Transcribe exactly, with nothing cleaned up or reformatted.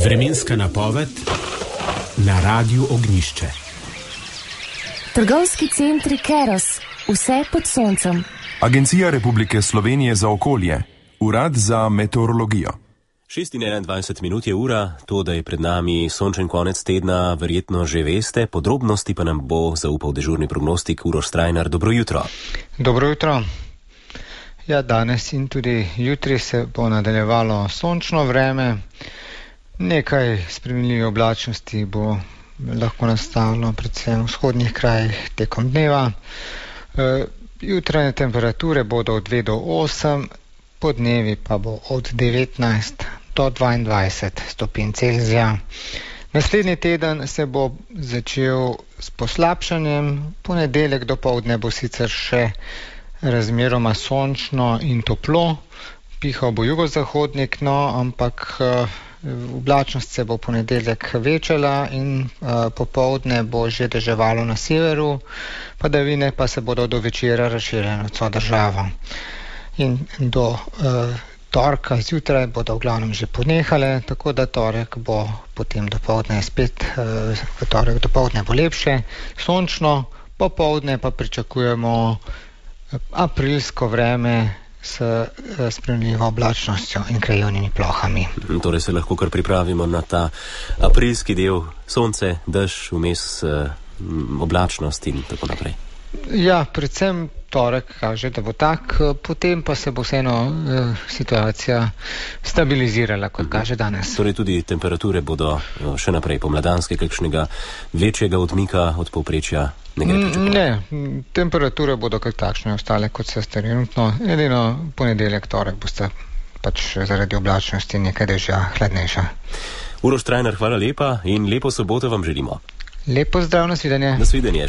Vremenska napoved na Radiu Ognjišče. Trgovski centri Keros, vse pod soncem. Agencija Republike Slovenije za okolje, Urad za meteorologijo. šest in enaindvajset minut je ura, to, da je pred nami sončen konec tedna, verjetno že veste, podrobnosti pa nam bo zaupal dežurni prognostik Uroš Strajnar. Dobro jutro. Dobro jutro. Ja, danes in tudi jutri se bo nadaljevalo sončno vreme. Nekaj spremenljivih oblačnosti bo lahko nastalo predvsem v vzhodnih krajih tekom dneva. E, jutranje temperature bodo od dve do osem, podnevi pa bo od devetnajst do dvaindvajset stopinj Celzija. Naslednji teden se bo začel s poslabšanjem, ponedeljek dopoldne bo sicer še razmeroma sončno in toplo, pihal bo jugozahodnik, no, ampak oblačnost se bo ponedeljek večala in uh, popoldne bo že deževalo na severu, padavine pa se bodo do večera razširjene v celo državo. In do uh, torka zjutraj bodo v glavnem že ponehale, tako da torek bo potem dopoldne spet, uh, v torek dopoldne bo lepše, sončno, popoldne pa pričakujemo aprilsko vreme s spremenljivo oblačnostjo in krajevnimi plohami. Torej se lahko kar pripravimo na ta aprilski del, sonce, dež, vmes eh, oblačnost in tako naprej. Ja, predvsem torek kaže, da bo tak, potem pa se bo vseeno eh, situacija stabilizirala, kot kaže danes. Torej tudi temperature bodo eh, še naprej pomladanske, kakšnega večjega odmika od povprečja ne gre pričakovati? Ne, temperature bodo kar takšne ostale, kot se trenutno. Edino ponedeljek, torek boste pač zaradi oblačnosti nekaj dežja hladnejša. Uroš Strajnar, hvala lepa in lepo soboto vam želimo. Lepo zdrav, nasvidenje. Nasvidenje.